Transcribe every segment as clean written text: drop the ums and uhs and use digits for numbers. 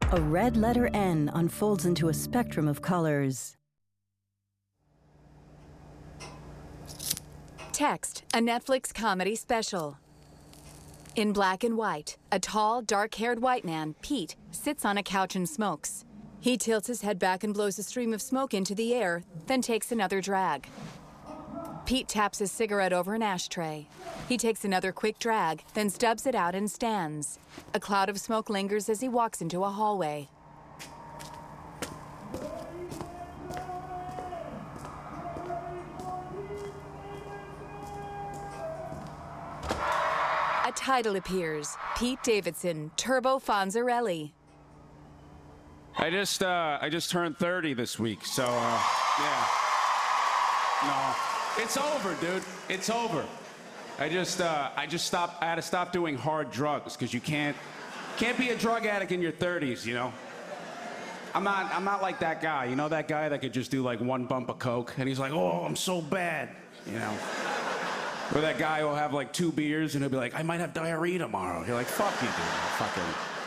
A red letter N unfolds into a spectrum of colors. Text, a Netflix comedy special. In black and white, a tall, dark-haired white man, Pete, sits on a couch and smokes. He tilts his head back and blows a stream of smoke into the air, then takes another drag. Pete taps his cigarette over an ashtray. He takes another quick drag, then stubs it out and stands. A cloud of smoke lingers as he walks into a hallway. A title appears. Pete Davidson, Turbo Fonzarelli. I just turned 30 this week, so, yeah. No. It's over, dude. It's over. I had to stop doing hard drugs, because you can't be a drug addict in your 30s, you know? I'm not like that guy. You know that guy that could just do like one bump of coke, and he's like, oh, I'm so bad, you know? Or that guy who'll have like 2 beers, and he'll be like, I might have diarrhea tomorrow. You're like, fuck you, dude. Fucking...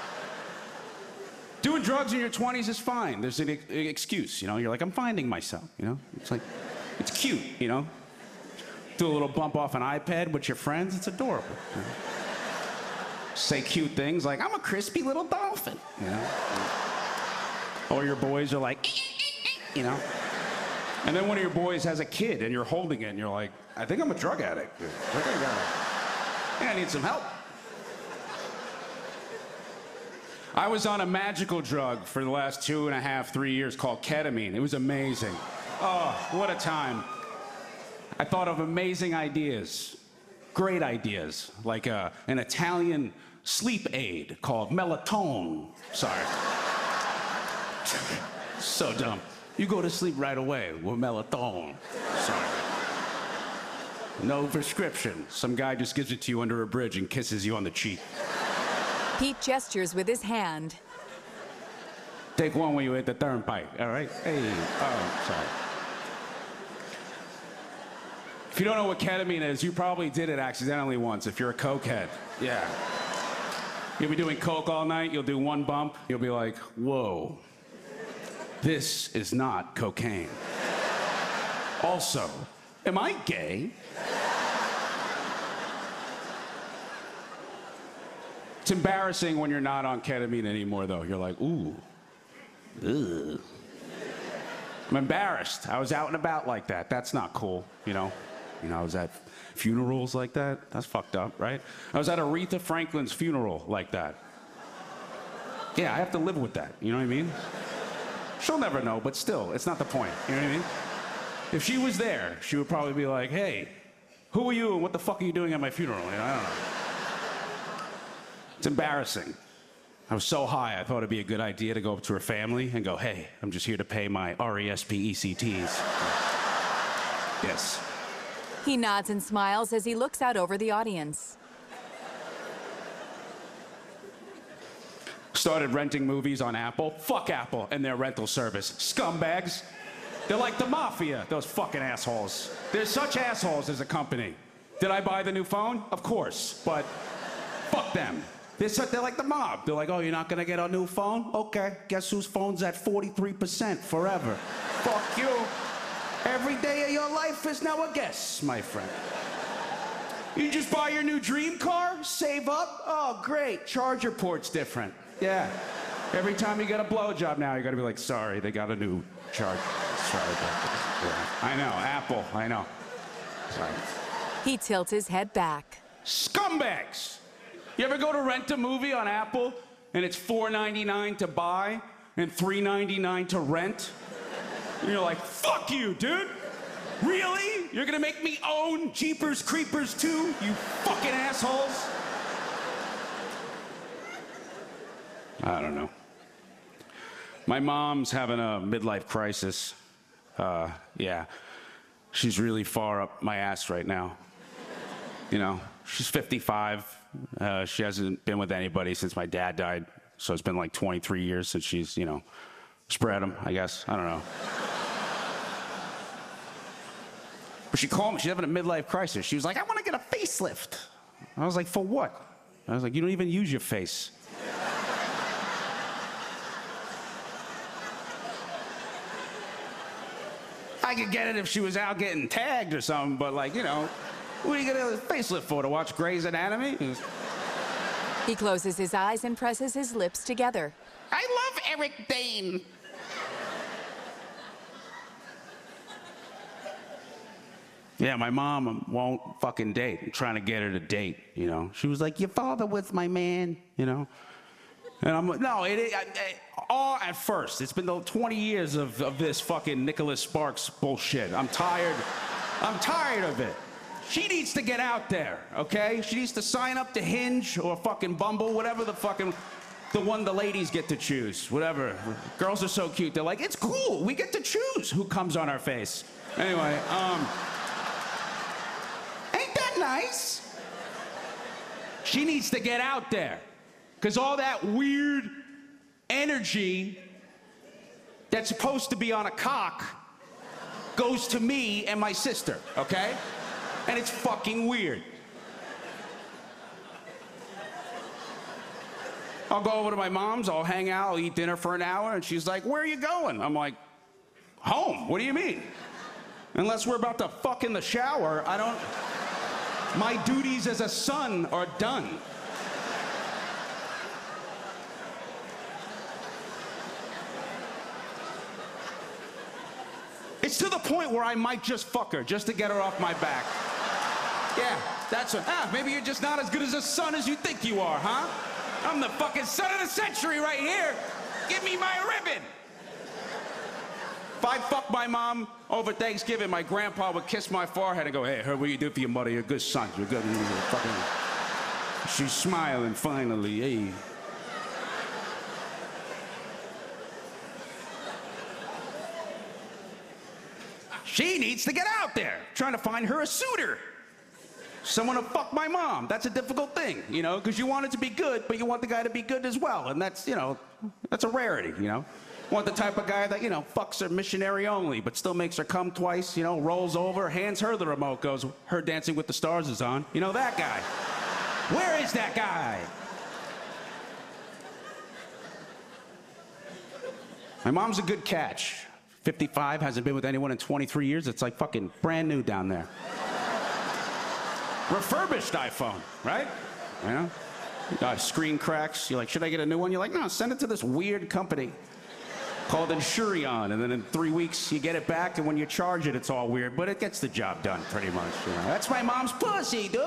Doing drugs in your 20s is fine. There's an excuse, you know? You're like, I'm finding myself, you know? It's like, it's cute, you know? Do a little bump off an iPad with your friends, it's adorable. You know? Say cute things like, I'm a crispy little dolphin, you know? Or your boys are like, you know? And then one of your boys has a kid and you're holding it and you're like, I think I'm a drug addict. Dude. I need some help. I was on a magical drug for the last 2.5, 3 years called ketamine. It was amazing. Oh, what a time. I thought of amazing ideas, great ideas, like an Italian sleep aid called melatonin. Sorry. So dumb. You go to sleep right away with melatonin. Sorry. No prescription. Some guy just gives it to you under a bridge and kisses you on the cheek. Pete gestures with his hand. Take one when you hit the turnpike, all right? Hey, oh, sorry. If you don't know what ketamine is, you probably did it accidentally once if you're a cokehead. Yeah. You'll be doing coke all night, you'll do one bump, you'll be like, whoa, this is not cocaine. Also, am I gay? It's embarrassing when you're not on ketamine anymore, though. You're like, ooh, ugh. I'm embarrassed. I was out and about like that. That's not cool, you know? I was at funerals like that. That's fucked up, right? I was at Aretha Franklin's funeral like that. Yeah, I have to live with that, you know what I mean? She'll never know, but still, it's not the point, you know what I mean? If she was there, she would probably be like, hey, who are you and what the fuck are you doing at my funeral? You know, I don't know. It's embarrassing. I was so high, I thought it'd be a good idea to go up to her family and go, hey, I'm just here to pay my RESPECTs. Yes. He nods and smiles as he looks out over the audience. Started renting movies on Apple. Fuck Apple and their rental service. Scumbags. They're like the mafia, those fucking assholes. They're such assholes as a company. Did I buy the new phone? Of course, but fuck them. They're like the mob. They're like, oh, you're not gonna get a new phone? Okay, guess whose phone's at 43% forever? Fuck you. Every day of your life is now a guess, my friend. You just buy your new dream car, save up, oh, great, charger port's different. Yeah, every time you get a blowjob now, you gotta be like, sorry, they got a new charger. Sorry about that. Yeah. I know, Apple, I know. Sorry. He tilts his head back. Scumbags! You ever go to rent a movie on Apple and it's $4.99 to buy and $3.99 to rent? And you're like, fuck you, dude! Really? You're gonna make me own Jeepers Creepers 2, you fucking assholes? I don't know. My mom's having a midlife crisis. Yeah. She's really far up my ass right now. You know, she's 55. She hasn't been with anybody since my dad died. So it's been like 23 years since she's, you know, spread them, I guess. I don't know. But she called me. She's having a midlife crisis. She was like, I want to get a facelift. I was like, for what? I was like, you don't even use your face. I could get it if she was out getting tagged or something, but like, you know, what are you gonna facelift for, to watch Grey's Anatomy? He closes his eyes and presses his lips together. I love Eric Dane. Yeah, my mom won't fucking date. I'm trying to get her to date, you know. She was like, your father was my man, you know. And I'm like, no, all at first. It's been the 20 years of this fucking Nicholas Sparks bullshit. I'm tired of it. She needs to get out there, okay? She needs to sign up to Hinge or fucking Bumble, whatever the one the ladies get to choose, whatever. Girls are so cute. They're like, it's cool. We get to choose who comes on our face. Anyway, ain't that nice? She needs to get out there. Because all that weird energy that's supposed to be on a cock goes to me and my sister, okay? And it's fucking weird. I'll go over to my mom's, I'll hang out, I'll eat dinner for an hour, and she's like, where are you going? I'm like, home. What do you mean? Unless we're about to fuck in the shower, my duties as a son are done. It's to the point where I might just fuck her, just to get her off my back. Yeah, that's what, maybe you're just not as good as a son as you think you are, huh? I'm the fucking son of the century right here. Give me my ribbon. If I fucked my mom over Thanksgiving, my grandpa would kiss my forehead and go, hey, heard what you did for your mother. You're a good son. You're good. You're fucking... She's smiling finally. Hey. She needs to get out there, trying to find her a suitor. Someone to fuck my mom. That's a difficult thing, you know, because you want it to be good, but you want the guy to be good as well. And that's, you know, that's a rarity, you know. Want the type of guy that, you know, fucks her missionary only, but still makes her come twice, you know, rolls over, hands her the remote, goes, her Dancing with the Stars is on. You know, that guy. Where is that guy? My mom's a good catch. 55, hasn't been with anyone in 23 years. It's like fucking brand new down there. Refurbished iPhone, right? You know? Screen cracks. You're like, should I get a new one? You're like, no, send it to this weird company called Insurion. And then in 3 weeks, you get it back, and when you charge it, it's all weird. But it gets the job done, pretty much. You know? That's my mom's pussy, dude.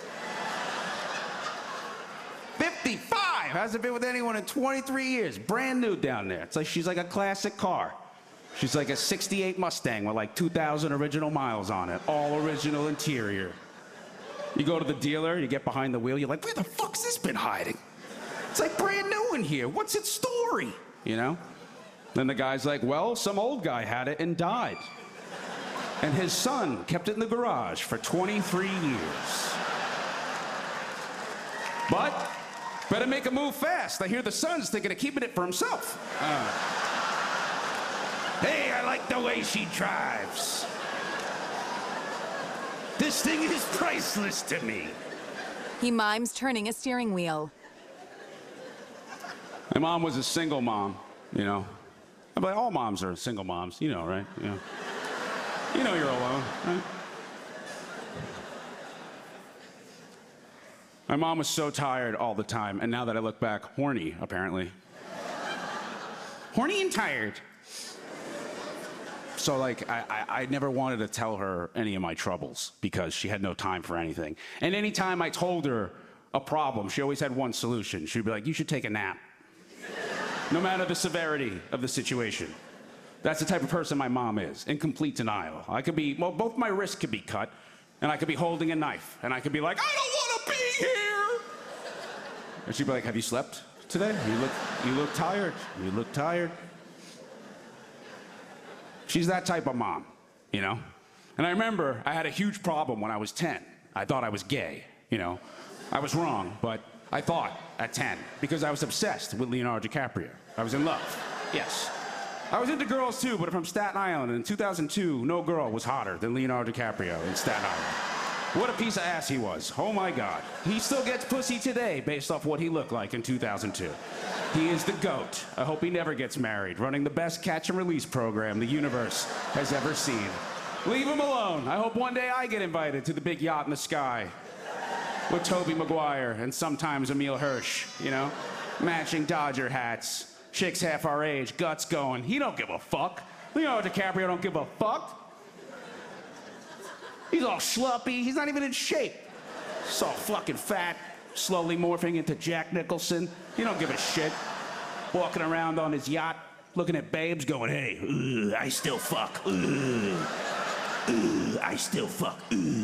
55, hasn't been with anyone in 23 years. Brand new down there. It's like she's like a classic car. She's like a 68 Mustang with like 2,000 original miles on it. All original interior. You go to the dealer, you get behind the wheel, you're like, where the fuck's this been hiding? It's like brand new in here. What's its story? You know? Then the guy's like, well, some old guy had it and died. And his son kept it in the garage for 23 years. But better make a move fast. I hear the son's thinking of keeping it for himself. Hey, I like the way she drives. This thing is priceless to me. He mimes turning a steering wheel. My mom was a single mom, you know. But all moms are single moms, you know, right? You know you're alone, right? My mom was so tired all the time, and now that I look back, horny, apparently. Horny and tired. So, like, I never wanted to tell her any of my troubles because she had no time for anything. And anytime I told her a problem, she always had one solution. She'd be like, you should take a nap. No matter the severity of the situation. That's the type of person my mom is, in complete denial. I could be, well, both my wrists could be cut, and I could be holding a knife, and I could be like, I don't want to be here! And she'd be like, have you slept today? You look tired. You look tired. She's that type of mom, you know? And I remember I had a huge problem when I was 10. I thought I was gay, you know? I was wrong, but I thought at 10 because I was obsessed with Leonardo DiCaprio. I was in love, yes. I was into girls too, but from Staten Island. And in 2002, no girl was hotter than Leonardo DiCaprio in Staten Island. What a piece of ass he was. Oh my God. He still gets pussy today based off what he looked like in 2002. He is the GOAT. I hope he never gets married, running the best catch and release program the universe has ever seen. Leave him alone. I hope one day I get invited to the big yacht in the sky with Tobey Maguire and sometimes Emile Hirsch, you know? Matching Dodger hats. Chicks half our age, guts going. He don't give a fuck. Leonardo DiCaprio don't give a fuck. He's all schluppy. He's not even in shape. He's all fucking fat, slowly morphing into Jack Nicholson. He don't give a shit. Walking around on his yacht, looking at babes, going, hey, I still fuck. I still fuck.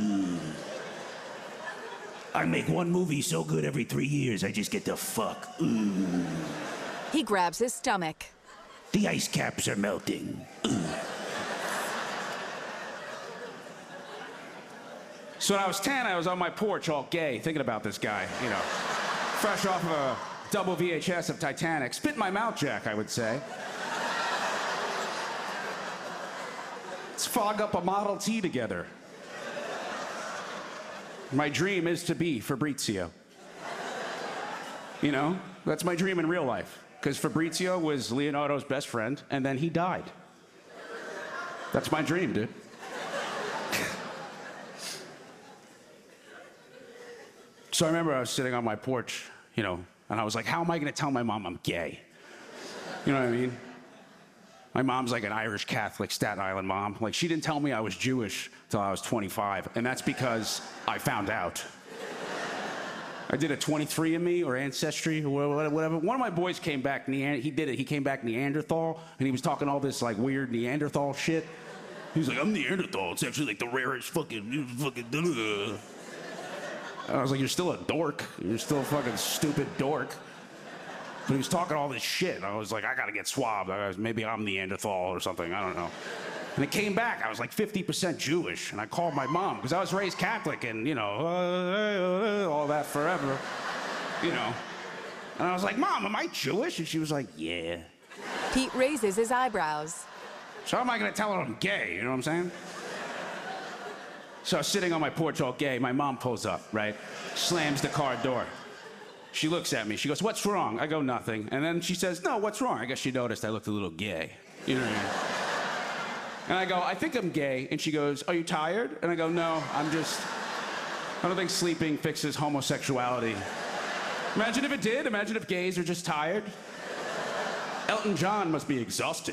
I make one movie so good every 3 years, I just get to fuck. He grabs his stomach. The ice caps are melting. So when I was 10, I was on my porch all gay, thinking about this guy, you know. Fresh off of a double VHS of Titanic. Spit in my mouth, Jack, I would say. Let's fog up a Model T together. My dream is to be Fabrizio. You know, that's my dream in real life. Because Fabrizio was Leonardo's best friend, and then he died. That's my dream, dude. So I remember I was sitting on my porch, you know, and I was like, how am I gonna tell my mom I'm gay? You know what I mean? My mom's like an Irish Catholic Staten Island mom. Like, she didn't tell me I was Jewish till I was 25, and that's because I found out. I did a 23andMe or Ancestry or whatever. One of my boys came back, he came back Neanderthal, and he was talking all this like weird Neanderthal shit. He was like, I'm Neanderthal, it's actually like the rarest fucking I was like, you're still a dork. You're still a fucking stupid dork. But he was talking all this shit, and I was like, I gotta get swabbed. Maybe I'm Neanderthal or something, I don't know. And it came back, I was like 50% Jewish, and I called my mom, because I was raised Catholic, and you know, all that forever, you know. And I was like, Mom, am I Jewish? And she was like, yeah. Pete raises his eyebrows. So how am I gonna tell her I'm gay, you know what I'm saying? So I was sitting on my porch all gay, my mom pulls up, right? Slams the car door. She looks at me, she goes, what's wrong? I go, nothing. And then she says, no, what's wrong? I guess she noticed I looked a little gay. You know what I mean? And I go, I think I'm gay. And she goes, are you tired? And I go, no, I don't think sleeping fixes homosexuality. Imagine if it did. Imagine if gays are just tired. Elton John must be exhausted.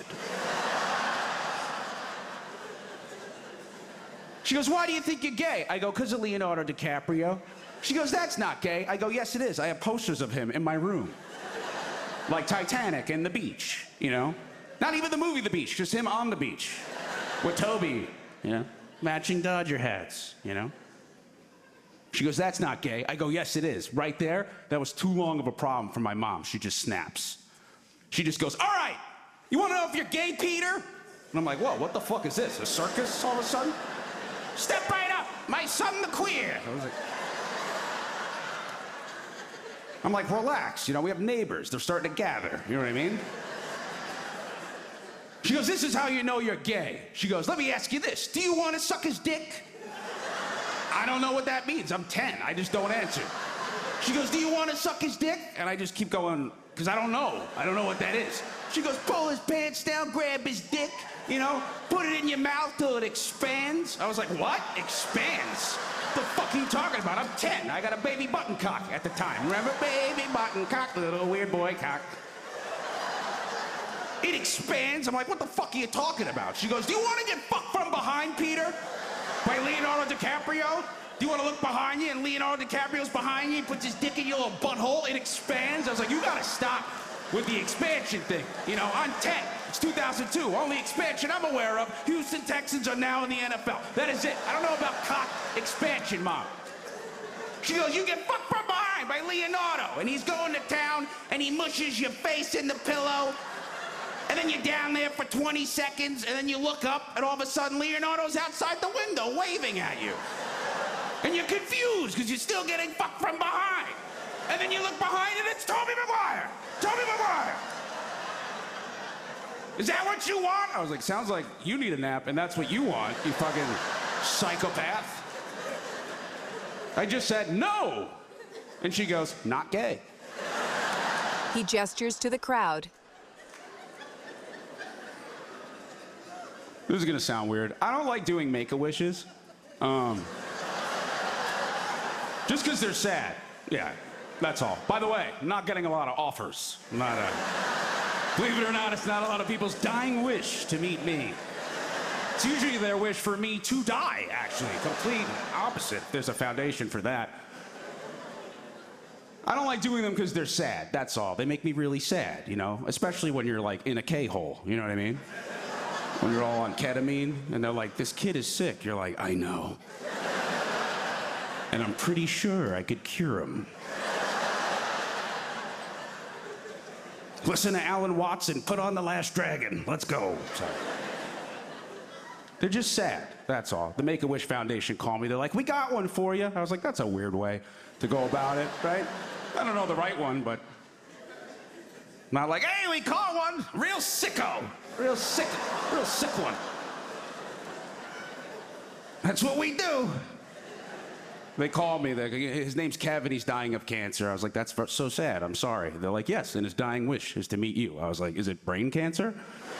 She goes, why do you think you're gay? I go, because of Leonardo DiCaprio. She goes, that's not gay. I go, yes, it is. I have posters of him in my room. Like Titanic and the beach, you know? Not even the movie The Beach, just him on the beach. With Toby, you know? Matching Dodger hats, you know? She goes, that's not gay. I go, yes, it is. Right there, that was too long of a problem for my mom. She just snaps. She just goes, all right, you want to know if you're gay, Peter? And I'm like, whoa, what the fuck is this? A circus all of a sudden? Step right up, my son the queer. I'm like, relax, you know, we have neighbors. They're starting to gather, you know what I mean? She goes, this is how you know you're gay. She goes, let me ask you this. Do you want to suck his dick? I don't know what that means. I'm 10. I just don't answer. She goes, do you want to suck his dick? And I just keep going, because I don't know. I don't know what that is. She goes, pull his pants down, grab his dick, you know, put it in your mouth till it expands. I was like, what? Expands? What the fuck are you talking about? I'm 10. I got a baby button cock at the time. Remember? Baby button cock, little weird boy cock. It expands. I'm like, what the fuck are you talking about? She goes, do you want to get fucked from behind, Peter? By Leonardo DiCaprio? Do you want to look behind you and Leonardo DiCaprio's behind you? He puts his dick in your little butthole. It expands. I was like, you gotta stop with the expansion thing. You know, I'm 10. It's 2002. Only expansion I'm aware of. Houston Texans are now in the NFL. That is it. I don't know about cock expansion, Mom. She goes, you get fucked from behind by Leonardo. And he's going to town and he mushes your face in the pillow. And then you're down there for 20 seconds, and then you look up, and all of a sudden, Leonardo's outside the window waving at you. And you're confused, because you're still getting fucked from behind. And then you look behind, and it's Tobey Maguire! Tobey Maguire! Is that what you want? I was like, sounds like you need a nap, and that's what you want, you fucking psychopath. I just said, no! And she goes, not gay. He gestures to the crowd. This is gonna sound weird. I don't like doing Make-A-Wishes. Just because they're sad. Yeah, that's all. By the way, I'm not getting a lot of offers. Believe it or not, it's not a lot of people's dying wish to meet me. It's usually their wish for me to die, actually. Complete opposite. There's a foundation for that. I don't like doing them because they're sad, that's all. They make me really sad, you know? Especially when you're, like, in a K-hole, you know what I mean? When you're all on ketamine, and they're like, this kid is sick. You're like, I know. And I'm pretty sure I could cure him. Listen to Alan Watson, put on The Last Dragon. Let's go. Sorry. They're just sad, that's all. The Make-A-Wish Foundation called me. They're like, we got one for you. I was like, that's a weird way to go about it, right? I don't know the right one, but... Not like, hey, we caught one. Real sicko. Real sick one. That's what we do. They called me. His name's Kevin. He's dying of cancer. I was like, that's so sad. I'm sorry. They're like, yes, and his dying wish is to meet you. I was like, is it brain cancer?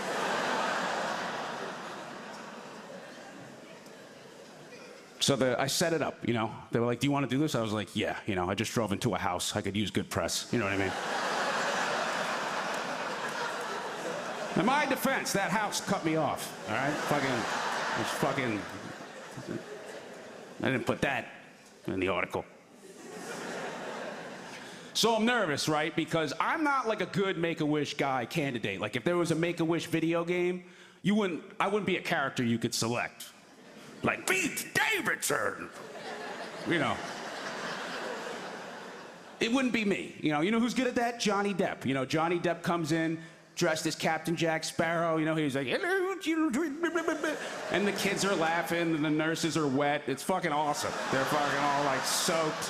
So I set it up, you know. They were like, do you want to do this? I was like, yeah, you know, I just drove into a house. I could use good press. You know what I mean? In my defense, that house cut me off, all right? I didn't put that in the article. So I'm nervous, right? Because I'm not like a good Make-A-Wish guy candidate. Like if there was a Make-A-Wish video game, I wouldn't be a character you could select. Like Pete Davidson, you know. It wouldn't be me, you know who's good at that? Johnny Depp. You know, Johnny Depp comes in, dressed as Captain Jack Sparrow, you know, he's like, hello, and the kids are laughing, and the nurses are wet. It's fucking awesome. They're fucking all, like, soaked.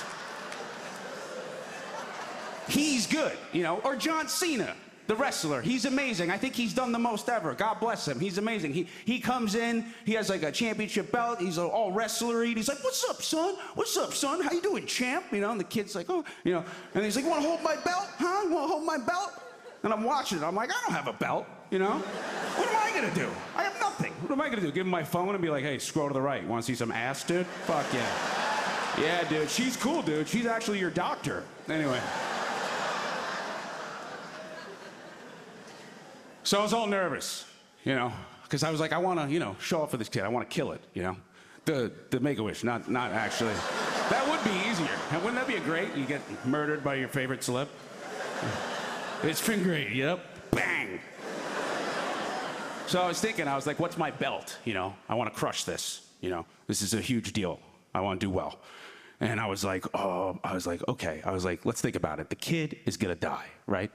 He's good, you know, or John Cena, the wrestler. He's amazing. I think he's done the most ever. God bless him. He's amazing. He comes in, he has, like, a championship belt. He's all wrestlery. He's like, what's up, son? What's up, son? How you doing, champ? You know, and the kid's like, oh, you know, and he's like, you want to hold my belt? Huh? You want to hold my belt? And I'm watching it. I'm like, I don't have a belt, you know? What am I gonna do? I have nothing. What am I gonna do? Give him my phone and be like, hey, scroll to the right. Want to see some ass, dude? Fuck yeah. Yeah, dude. She's cool, dude. She's actually your doctor. Anyway. So I was all nervous, you know, because I was like, I want to, you know, show off for this kid. I want to kill it, you know? The Make-A-Wish, not actually. That would be easier. Wouldn't that be great? You get murdered by your favorite celeb? It's been great, yep. Bang! So I was thinking, I was like, what's my belt, you know? I want to crush this, you know? This is a huge deal. I want to do well. And I was like, okay. I was like, let's think about it. The kid is going to die, right?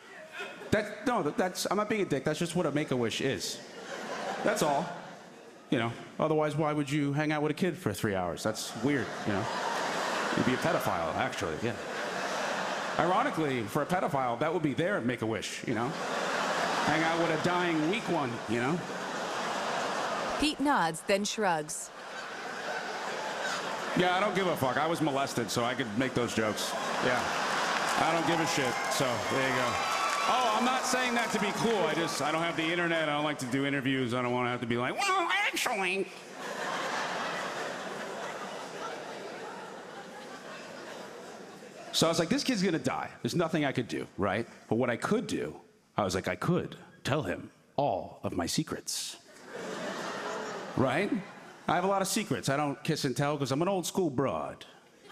I'm not being a dick. That's just what a Make-A-Wish is. That's all. You know, otherwise, why would you hang out with a kid for 3 hours? That's weird, you know? You'd be a pedophile, actually, yeah. Ironically, for a pedophile, that would be their Make-A-Wish, you know? Hang out with a dying weak one, you know? Pete nods, then shrugs. Yeah, I don't give a fuck. I was molested, so I could make those jokes. Yeah. I don't give a shit, so there you go. Oh, I'm not saying that to be cool. I don't have the internet. I don't like to do interviews. I don't want to have to be like, well, actually... So I was like, this kid's gonna die. There's nothing I could do, right? But what I could do, I was like, I could tell him all of my secrets. Right? I have a lot of secrets. I don't kiss and tell because I'm an old school broad.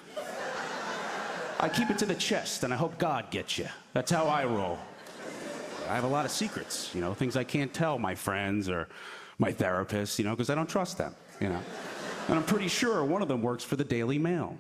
I keep it to the chest and I hope God gets you. That's how I roll. I have a lot of secrets, you know, things I can't tell my friends or my therapist, you know, because I don't trust them, you know. And I'm pretty sure one of them works for the Daily Mail.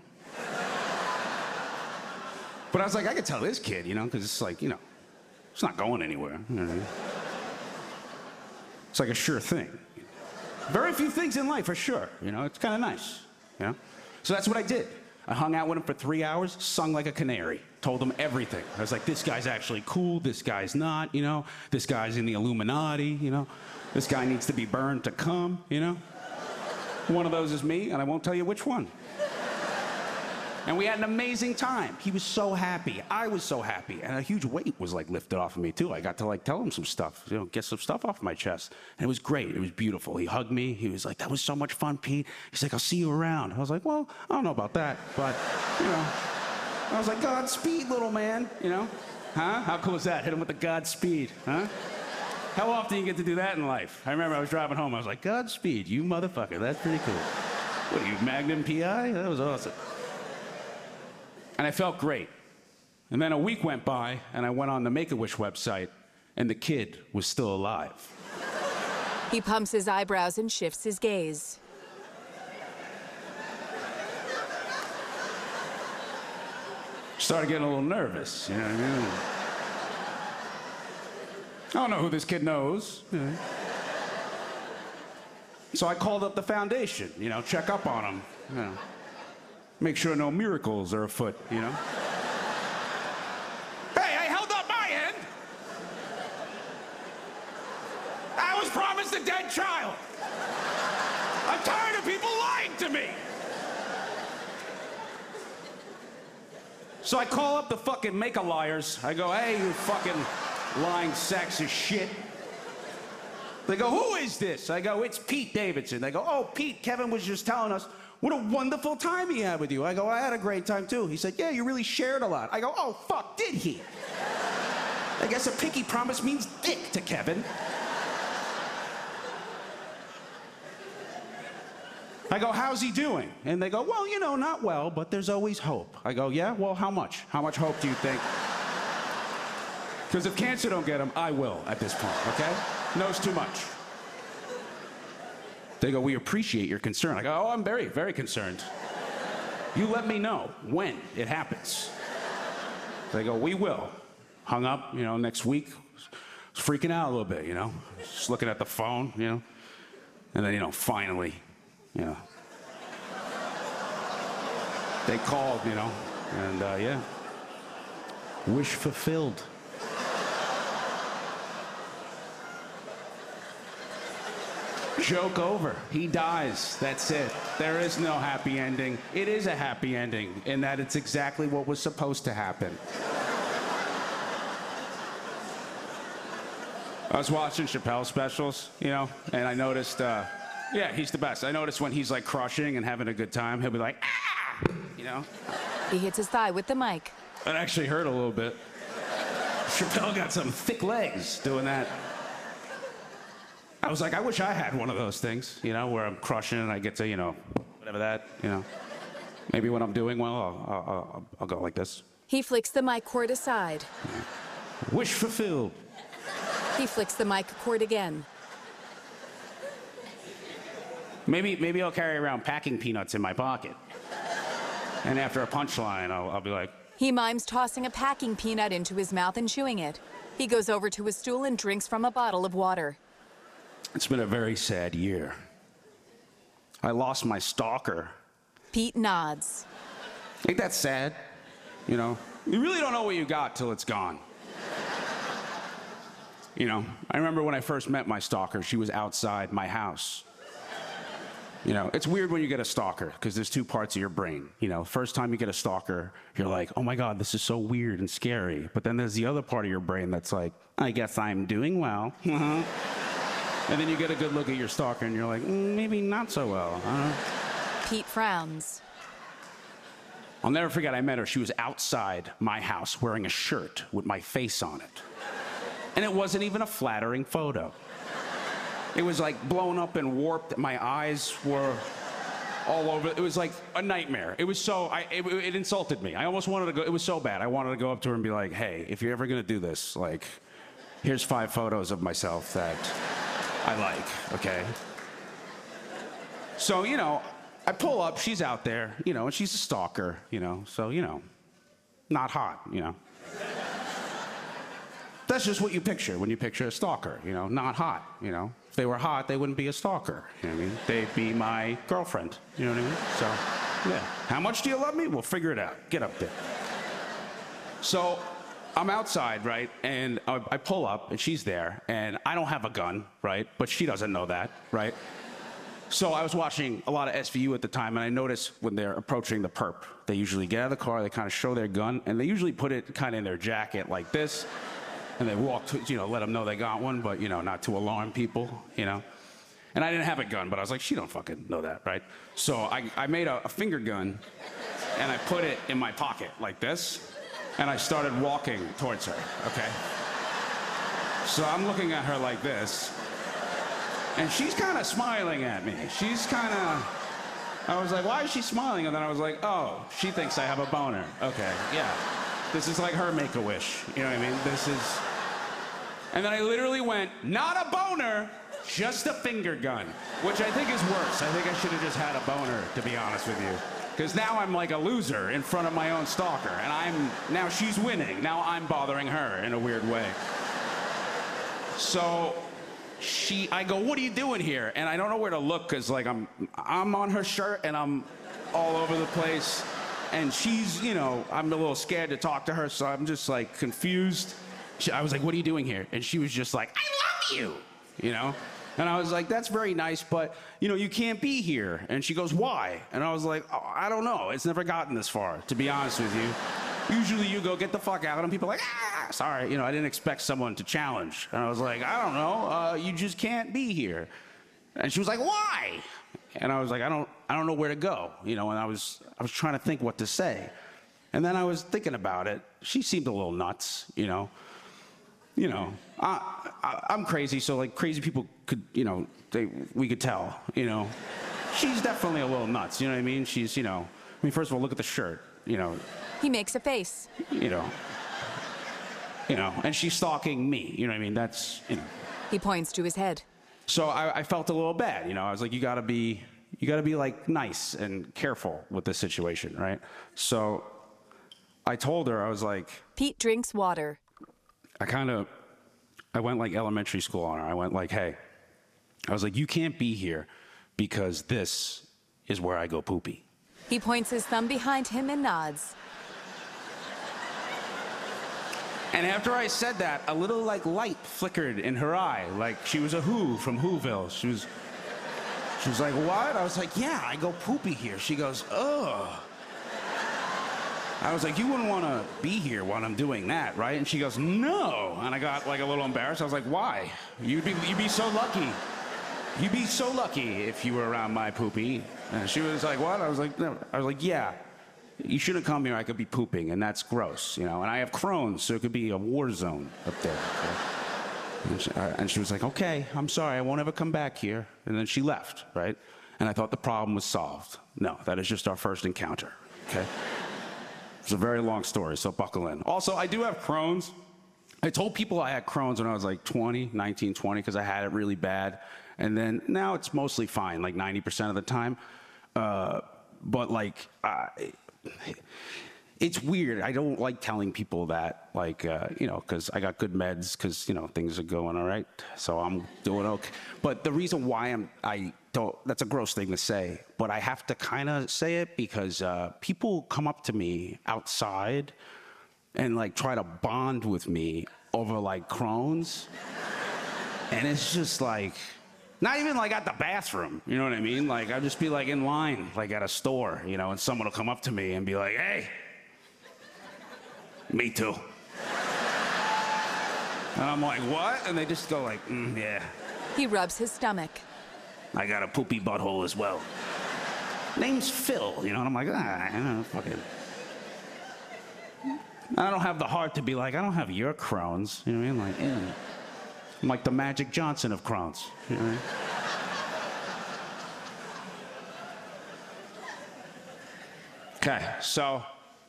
But I was like, I could tell this kid, you know, because it's like, you know, it's not going anywhere. You know what I mean? It's like a sure thing. Very few things in life are sure, you know, it's kind of nice, you know? So that's what I did. I hung out with him for 3 hours, sung like a canary, told him everything. I was like, this guy's actually cool, this guy's not, you know? This guy's in the Illuminati, you know? This guy needs to be burned to come, you know? One of those is me, and I won't tell you which one. And we had an amazing time. He was so happy. I was so happy. And a huge weight was like lifted off of me too. I got to like tell him some stuff, you know, get some stuff off my chest. And it was great. It was beautiful. He hugged me. He was like, that was so much fun, Pete. He's like, I'll see you around. I was like, well, I don't know about that, but, you know. I was like, Godspeed, little man, you know? Huh? How cool is that? Hit him with the Godspeed, huh? How often you get to do that in life? I remember I was driving home. I was like, Godspeed, you motherfucker. That's pretty cool. What are you, Magnum PI? That was awesome. And I felt great. And then a week went by, and I went on the Make-A-Wish website, and the kid was still alive. He pumps his eyebrows and shifts his gaze. Started getting a little nervous, you know what I mean? I don't know who this kid knows. You know. So I called up the foundation, you know, check up on him, you know. Make sure no miracles are afoot, you know. Hey, I held up my end. I was promised a dead child. I'm tired of people lying to me. So I call up the fucking make-a-liars. I go, hey, you fucking lying sacks of shit. They go, who is this? I go, it's Pete Davidson. They go, oh, Pete, Kevin was just telling us what a wonderful time he had with you. I go, I had a great time too. He said, yeah, you really shared a lot. I go, oh, fuck, did he? I guess a pinky promise means dick to Kevin. I go, how's he doing? And they go, well, you know, not well, but there's always hope. I go, yeah, well, how much? How much hope do you think? Because if cancer don't get him, I will at this point, okay? Knows too much. They go, we appreciate your concern. I go, oh, I'm very, very concerned. You let me know when it happens. They go, we will. Hung up, you know, next week. Was freaking out a little bit, you know? Just looking at the phone, you know? And then, you know, finally, you know, they called, you know, and yeah, wish fulfilled. Joke over. He dies. That's it. There is no happy ending. It is a happy ending in that it's exactly what was supposed to happen. I was watching Chappelle specials, you know, and I noticed, yeah, he's the best. I noticed when he's like crushing and having a good time, he'll be like, ah, you know. He hits his thigh with the mic. That actually hurt a little bit. Chappelle got some thick legs doing that. I was like, I wish I had one of those things, you know, where I'm crushing and I get to, you know, whatever that, you know. Maybe when I'm doing well, I'll go like this. He flicks the mic cord aside. Wish fulfilled. He flicks the mic cord again. Maybe I'll carry around packing peanuts in my pocket. And after a punchline, I'll be like... He mimes tossing a packing peanut into his mouth and chewing it. He goes over to his stool and drinks from a bottle of water. It's been a very sad year. I lost my stalker. Pete nods. Ain't that sad? You know, you really don't know what you got till it's gone. You know, I remember when I first met my stalker, she was outside my house. You know, it's weird when you get a stalker because there's two parts of your brain. You know, first time you get a stalker, you're like, oh my God, this is so weird and scary. But then there's the other part of your brain that's like, I guess I'm doing well. And then you get a good look at your stalker and you're like, maybe not so well. Pete frowns. I'll never forget, I met her. She was outside my house wearing a shirt with my face on it. And it wasn't even a flattering photo. It was like blown up and warped. My eyes were all over. It was like a nightmare. It was so, it insulted me. I almost wanted to go, it was so bad. I wanted to go up to her and be like, hey, if you're ever gonna do this, like, here's 5 photos of myself that I like, okay? So, you know, I pull up, she's out there, you know, and she's a stalker, you know, so, you know, not hot, you know. That's just what you picture when you picture a stalker, you know, not hot, you know. If they were hot, they wouldn't be a stalker, you know what I mean? They'd be my girlfriend, you know what I mean? So, yeah. How much do you love me? We'll figure it out. Get up there. So, I'm outside, right, and I pull up, and she's there, and I don't have a gun, right, but she doesn't know that, right? So I was watching a lot of SVU at the time, and I noticed when they're approaching the perp, they usually get out of the car, they kind of show their gun, and they usually put it kind of in their jacket like this, and they walk to, let them know they got one, but, not to alarm people, And I didn't have a gun, but I was like, she don't fucking know that, right? So I made a finger gun, and I put it in my pocket like this, and I started walking towards her, okay? So I'm looking at her like this, and she's kind of smiling at me. I was like, why is she smiling? And then I was like, oh, she thinks I have a boner. Okay, yeah. This is like her Make-A-Wish, you know what I mean? And then I literally went, not a boner, just a finger gun, which I think is worse. I think I should have just had a boner, to be honest with you. Because now I'm like a loser in front of my own stalker, and now she's winning. Now I'm bothering her in a weird way. So I go, what are you doing here? And I don't know where to look, because like I'm on her shirt and I'm all over the place. And she's, I'm a little scared to talk to her, so I'm just like confused. I was like, what are you doing here? And she was just like, I love you, And I was like, that's very nice, but, you can't be here. And she goes, why? And I was like, oh, I don't know. It's never gotten this far, to be honest with you. Usually you go, get the fuck out, and people are like, sorry. I didn't expect someone to challenge. And I was like, I don't know. You just can't be here. And she was like, why? And I was like, I don't know where to go. And I was trying to think what to say. And then I was thinking about it. She seemed a little nuts, I'm crazy, so like crazy people could, we could tell, She's definitely a little nuts, you know what I mean? She's, first of all, look at the shirt, He makes a face. And she's stalking me, you know what I mean? That's, He points to his head. So I felt a little bad, I was like, you gotta be like nice and careful with this situation, right? So I told her, I was like... Pete drinks water. I went like elementary school on her. I went like, hey, I was like, you can't be here because this is where I go poopy. He points his thumb behind him and nods. And after I said that, a little like light flickered in her eye, like she was a Who from Whoville. She was like, what? I was like, yeah, I go poopy here. She goes, ugh. I was like, you wouldn't want to be here while I'm doing that, right? And she goes, no. And I got like a little embarrassed. I was like, why? You'd be so lucky. You'd be so lucky if you were around my poopy. And she was like, what? I was like, no. I was like, yeah. You shouldn't come here. I could be pooping, and that's gross, And I have Crohn's, so it could be a war zone up there. Okay? And she was like, okay, I'm sorry. I won't ever come back here. And then she left, right? And I thought the problem was solved. No, that is just our first encounter, okay? It's a very long story, so buckle in. Also, I do have Crohn's. I told people I had Crohn's when I was like 19, 20, because I had it really bad. And then now it's mostly fine, like 90% of the time. But like, it's weird. I don't like telling people that, like, because I got good meds, because, things are going all right. So I'm doing okay. But the reason why that's a gross thing to say, but I have to kind of say it because people come up to me outside and like try to bond with me over like Crohn's. And it's just like, not even like at the bathroom, you know what I mean? Like I'd just be like in line, like at a store, and someone will come up to me and be like, hey, me too. And I'm like, what? And they just go like, yeah. He rubs his stomach. I got a poopy butthole as well. Name's Phil, and I'm like, fuck it. I don't have the heart to be like, I don't have your Crohn's, you know what I mean? Like, ew. I'm like the Magic Johnson of Crohn's, you know what I mean? Okay, so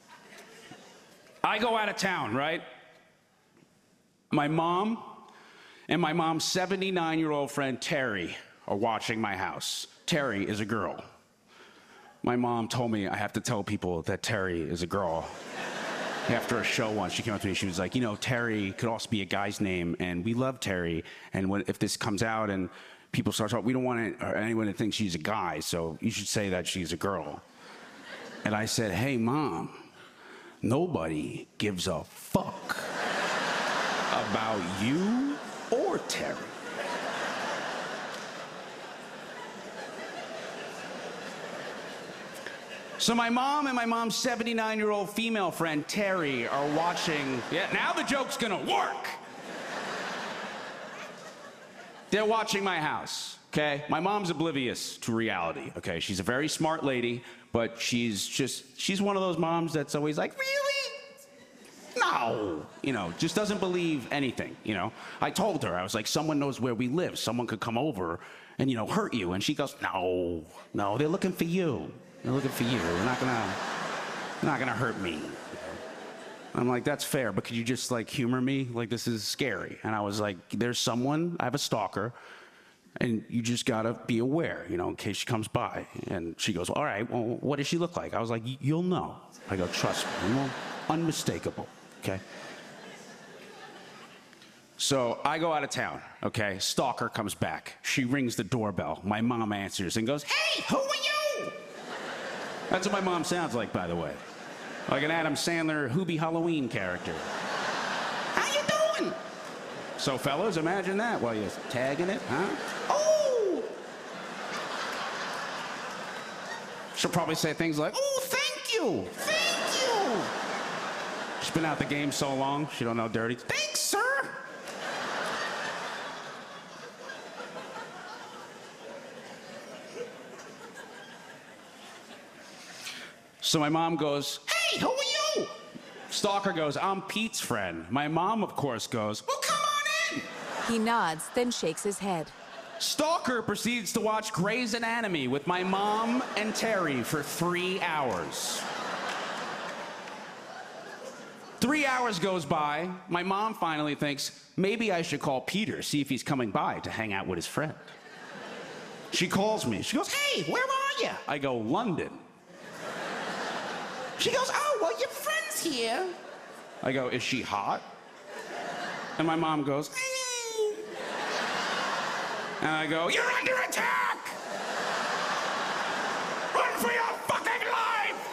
I go out of town, right? My mom and my mom's 79-year-old friend Terry are watching my house. Terry is a girl. My mom told me I have to tell people that Terry is a girl. After a show once, she came up to me, she was like, Terry could also be a guy's name, and we love Terry, and if this comes out and people start talking, we don't want anyone to think she's a guy, so you should say that she's a girl. And I said, hey, Mom, nobody gives a fuck about you or Terry. So my mom and my mom's 79-year-old female friend, Terry, are watching... Yeah, now the joke's gonna work. They're watching my house, okay? My mom's oblivious to reality, okay? She's a very smart lady, but she's one of those moms that's always like, really? No. You know, just doesn't believe anything, you know? I told her, I was like, someone knows where we live. Someone could come over and, you know, hurt you. And she goes, no, they're looking for you. They're looking for you. They're not gonna hurt me. I'm like, that's fair, but could you just, like, humor me? Like, this is scary. And I was like, there's someone, I have a stalker, and you just gotta be aware, you know, in case she comes by. And she goes, all right, well, what does she look like? I was like, you'll know. I go, trust me, you won't, unmistakable, okay? So I go out of town, okay? Stalker comes back. She rings the doorbell. My mom answers and goes, hey, who are you? That's what my mom sounds like, by the way. Like an Adam Sandler Hubie Halloween character. How you doing? So, fellas, imagine that while you're tagging it, huh? Oh! She'll probably say things like, oh, thank you! Thank you! She's been out the game so long, she don't know dirty. Thanks, sir! So my mom goes, hey, who are you? Stalker goes, I'm Pete's friend. My mom, of course, goes, well, come on in. He nods, then shakes his head. Stalker proceeds to watch Grey's Anatomy with my mom and Terry for 3 hours. 3 hours goes by. My mom finally thinks, maybe I should call Peter, see if he's coming by to hang out with his friend. She calls me. She goes, hey, where are you? I go, London. She goes, oh, well, your friend's here. I go, is she hot? And my mom goes, and I go, you're under attack! Run for your fucking life!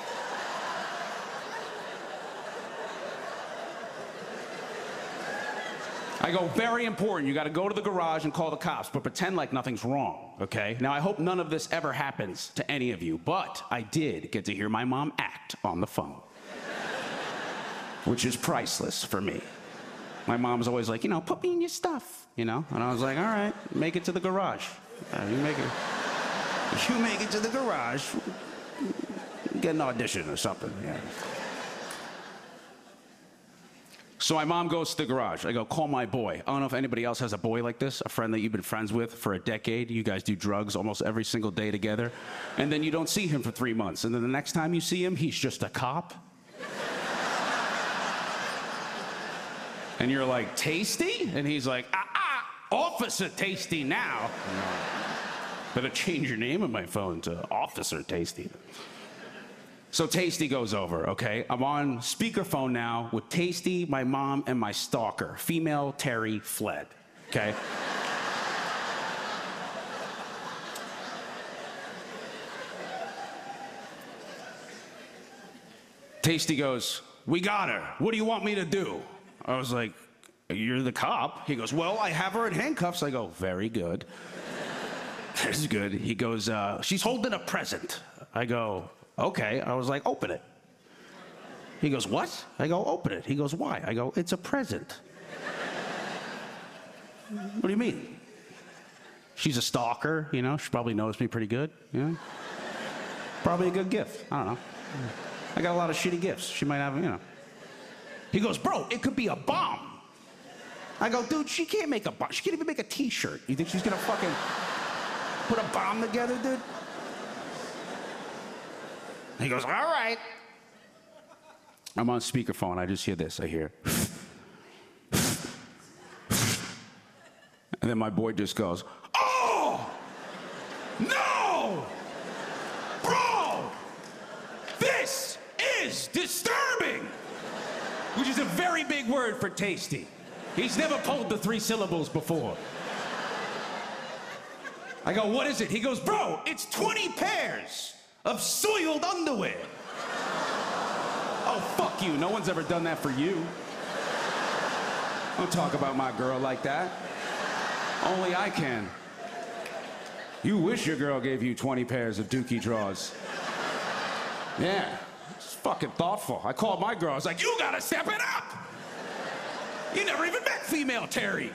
I go, very important. You gotta go to the garage and call the cops, but pretend like nothing's wrong, okay? Now, I hope none of this ever happens to any of you, but I did get to hear my mom act on the phone, which is priceless for me. My mom's always like, you know, put me in your stuff, you know? And I was like, all right, make it to the garage. You make it to the garage, get an audition or something, yeah. So my mom goes to the garage. I go, call my boy. I don't know if anybody else has a boy like this, a friend that you've been friends with for a decade. You guys do drugs almost every single day together. And then you don't see him for 3 months. And then the next time you see him, he's just a cop. And you're like, Tasty? And he's like, Officer Tasty now. Better change your name on my phone to Officer Tasty. So Tasty goes over, okay? I'm on speakerphone now with Tasty, my mom, and my stalker. Female Terry fled, okay? Tasty goes, we got her. What do you want me to do? I was like, you're the cop. He goes, well, I have her in handcuffs. I go, very good. That's good. He goes, she's holding a present. I go, okay. I was like, open it. He goes, what? I go, open it. He goes, why? I go, it's a present. What do you mean? She's a stalker, you know? She probably knows me pretty good, you know? Probably a good gift. I don't know. I got a lot of shitty gifts. She might have, you know. He goes, bro, it could be a bomb. I go, dude, she can't make a bomb. She can't even make a T-shirt. You think she's gonna fucking put a bomb together, dude? He goes, all right. I'm on speakerphone. I just hear this. I hear. And then my boy just goes, oh! No! Bro! This is disturbing! Which is a very big word for Tasty. He's never pulled the 3 syllables before. I go, what is it? He goes, bro, it's 20 pairs of soiled underwear. Oh, fuck you. No one's ever done that for you. Don't talk about my girl like that. Only I can. You wish your girl gave you 20 pairs of Dookie drawers. Yeah, it's fucking thoughtful. I called my girl. I was like, you gotta step it up. You never even met female Terry.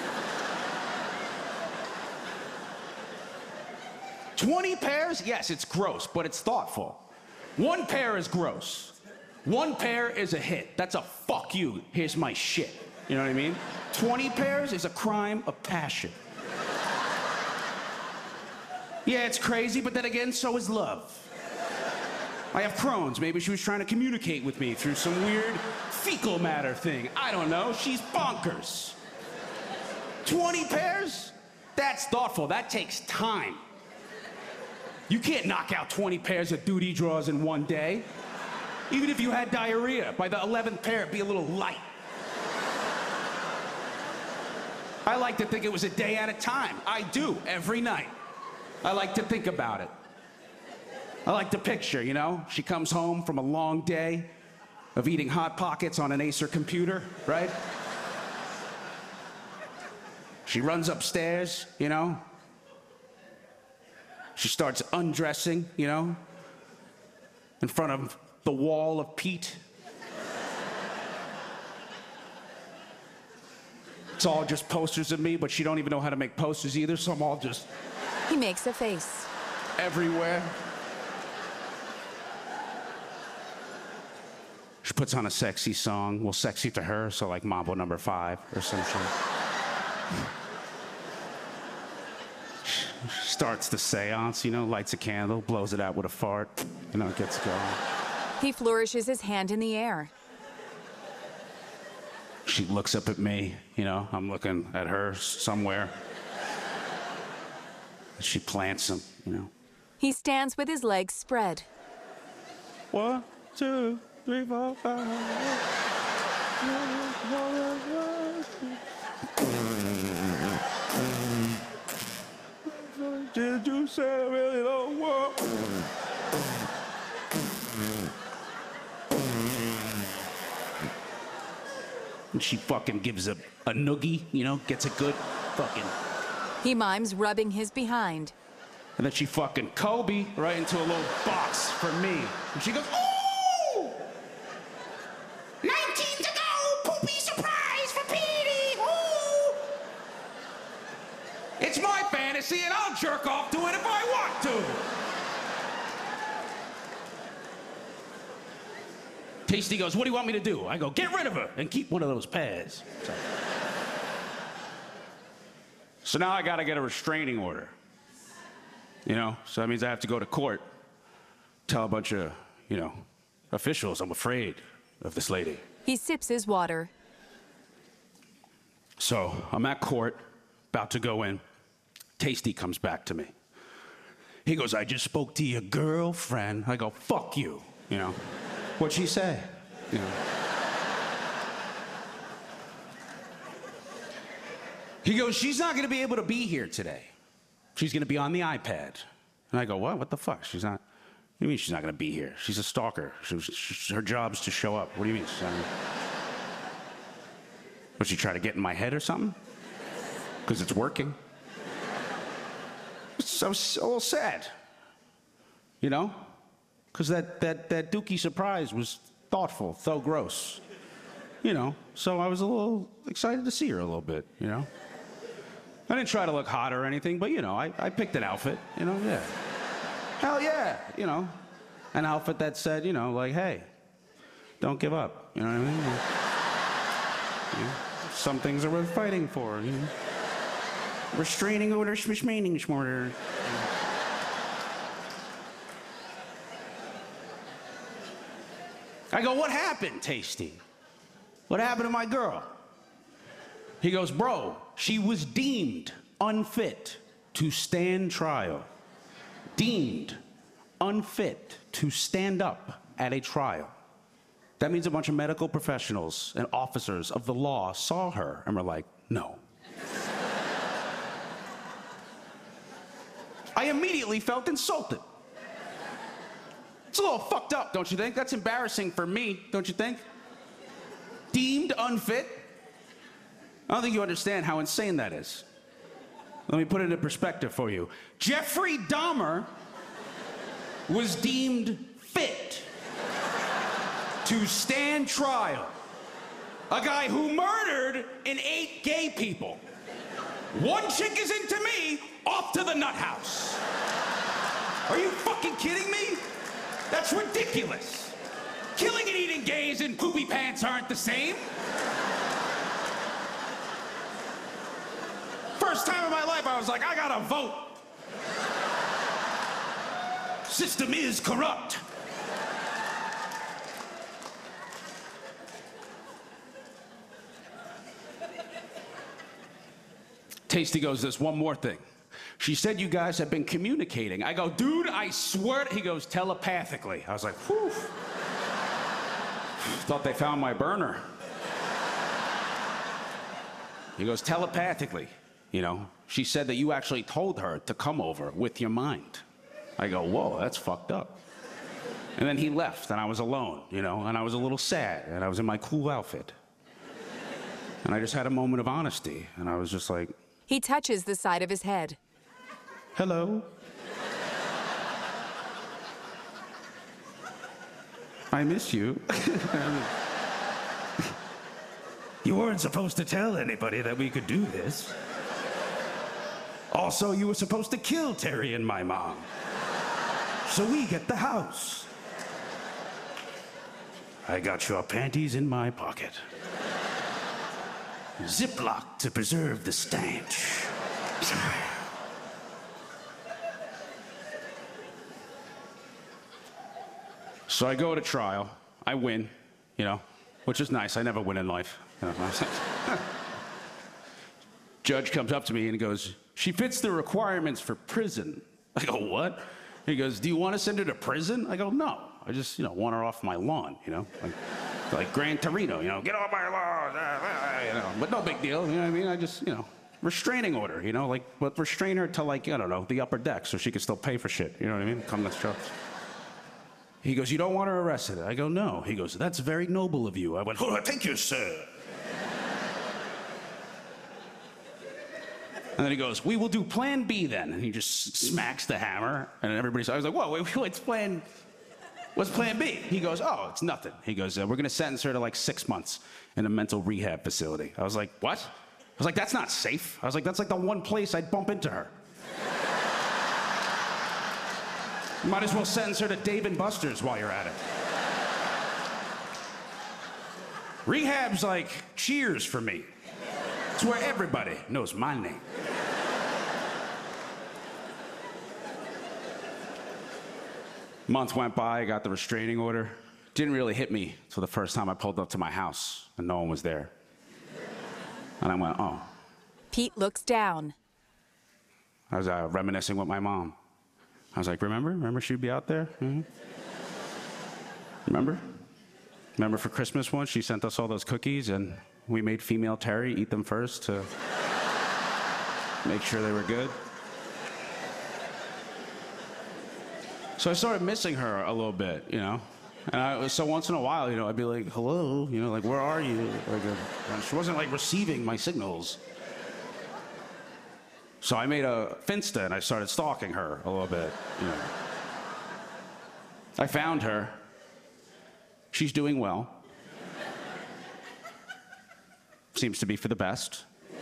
20 pairs? Yes, it's gross, but it's thoughtful. 1 pair is gross. 1 pair is a hit. That's a fuck you. Here's my shit. You know what I mean? 20 pairs is a crime of passion. Yeah, it's crazy, but then again, so is love. I have Crohn's. Maybe she was trying to communicate with me through some weird fecal matter thing. I don't know. She's bonkers. 20 pairs? That's thoughtful. That takes time. You can't knock out 20 pairs of duty drawers in one day. Even if you had diarrhea, by the 11th pair, it'd be a little light. I like to think it was a day at a time. I do, every night. I like to think about it. I like to picture, you know? She comes home from a long day of eating Hot Pockets on an Acer computer, right? She runs upstairs, you know? She starts undressing, you know? In front of the wall of Pete. It's all just posters of me, but she don't even know how to make posters either, so I'm all just... He makes a face. Everywhere. She puts on a sexy song. Well, sexy to her, so like Mambo No. 5 or some shit. She starts the seance, you know, lights a candle, blows it out with a fart, you know, gets going. He flourishes his hand in the air. She looks up at me, you know, I'm looking at her somewhere. She plants him, you know. He stands with his legs spread. 1, 2, 3, 4, 5. Did you say I really don't want? And she fucking gives a noogie, you know, gets a good fucking... He mimes rubbing his behind. And then she fucking Kobe right into a little box for me. And she goes, ooh! 19 to go! Poopy surprise for Petey! Ooh! It's my fantasy and I'll jerk off to it if I want to! Tasty goes, what do you want me to do? I go, get rid of her and keep one of those pairs. So now I gotta get a restraining order. You know, so that means I have to go to court, tell a bunch of, you know, officials I'm afraid of this lady. He sips his water. So I'm at court, about to go in. Tasty comes back to me. He goes, I just spoke to your girlfriend. I go, fuck you, you know. What'd she say? You know. He goes, she's not gonna be able to be here today. She's gonna be on the iPad. And I go, what? What the fuck? She's not, what do you mean she's not gonna be here? She's a stalker. Her job's to show up. What do you mean? Would she try to get in my head or something? Because it's working. So a little sad, you know? Because that Dookie surprise was thoughtful, though gross. You know, so I was a little excited to see her a little bit, you know? I didn't try to look hot or anything, but, you know, I picked an outfit, you know, yeah. Hell yeah, you know. An outfit that said, you know, like, hey, don't give up, you know what I mean? You know, some things are worth fighting for, you know? Restraining order, restraining order. I go, what happened, Tasty? What happened to my girl? He goes, bro, she was deemed unfit to stand trial. Deemed unfit to stand up at a trial. That means a bunch of medical professionals and officers of the law saw her and were like, no. I immediately felt insulted. It's a little fucked up, don't you think? That's embarrassing for me, don't you think? Deemed unfit? I don't think you understand how insane that is. Let me put it into perspective for you. Jeffrey Dahmer was deemed fit to stand trial. A guy who murdered and ate gay people. One chick is into me, off to the nut house. Are you fucking kidding me? That's ridiculous. Killing and eating gays in poopy pants aren't the same. First time in my life I was like, I gotta vote. System is corrupt. Tasty goes, there's one more thing. She said you guys have been communicating. I go, dude, I swear. He goes, telepathically. I was like, whew. Thought they found my burner. He goes, telepathically. You know, she said that you actually told her to come over with your mind. I go, whoa, that's fucked up. And then he left, and I was alone, you know, and I was a little sad, and I was in my cool outfit. And I just had a moment of honesty, and I was just like... He touches the side of his head. Hello? I miss you. You weren't supposed to tell anybody that we could do this. Also, you were supposed to kill Terry and my mom. So we get the house. I got your panties in my pocket. Ziploc to preserve the stench. So I go to trial. I win, you know, which is nice. I never win in life. You know, Judge comes up to me and he goes, she fits the requirements for prison. I go, what? He goes, do you want to send her to prison? I go, no. I just, you know, want her off my lawn, you know? Like Gran Torino, you know, get off my lawn, you know. But no big deal, you know what I mean? I just, you know, restraining order, you know? Like, but restrain her to, like, I don't know, the upper deck so she can still pay for shit, you know what I mean? Come, let's go. He goes, you don't want her arrested? I go, no. He goes, that's very noble of you. I went, oh, thank you, sir. And then he goes, we will do plan B then. And he just smacks the hammer. And everybody's, I was like, whoa, wait, what's plan B? He goes, oh, it's nothing. He goes, we're going to sentence her to like 6 months in a mental rehab facility. I was like, what? I was like, that's not safe. I was like, that's like the one place I'd bump into her. You might as well sentence her to Dave & Buster's while you're at it. Rehab's like Cheers for me. It's where everybody knows my name. Month went by, I got the restraining order. Didn't really hit me till the first time I pulled up to my house and no one was there. And I went, oh. Pete looks down. I was reminiscing with my mom. I was like, remember she'd be out there? Mm-hmm. Remember for Christmas once, she sent us all those cookies and we made female Terry eat them first to make sure they were good. So I started missing her a little bit, you know? And so once in a while, you know, I'd be like, hello, you know, like, where are you? Like, she wasn't, like, receiving my signals. So I made a Finsta and I started stalking her a little bit, you know. I found her. She's doing well. Seems to be for the best.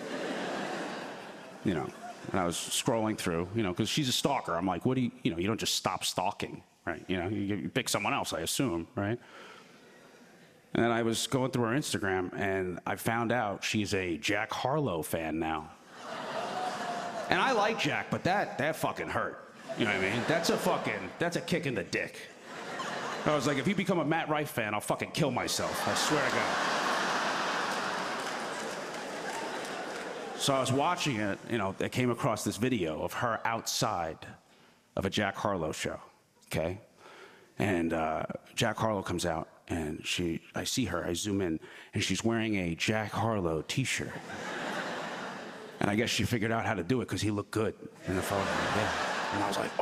You know, and I was scrolling through, you know, because she's a stalker. I'm like, what do you know, you don't just stop stalking, right? You know, you pick someone else, I assume, right? And then I was going through her Instagram and I found out she's a Jack Harlow fan now. And I like Jack, but that fucking hurt. You know what I mean? That's a kick in the dick. I was like, if you become a Matt Rife fan, I'll fucking kill myself. I swear to God. So I was watching it, you know, I came across this video of her outside of a Jack Harlow show, okay? And Jack Harlow comes out, and I see her, I zoom in, and she's wearing a Jack Harlow t-shirt. And I guess she figured out how to do it because he looked good in the photo. Yeah. And I was like,